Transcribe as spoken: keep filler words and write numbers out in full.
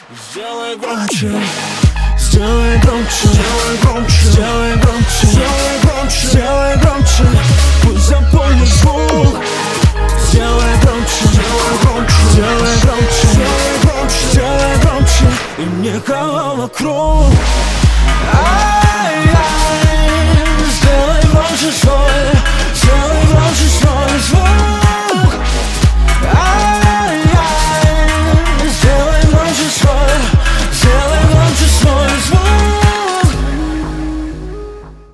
Сделай громче, сделай громче, сделай громче, сделай громче, сделай громче, сделай громче, пусть заполнит звук. Сделай громче, сделай громче, сделай громче, сделай громче, сделай громче, и мне хало вокруг.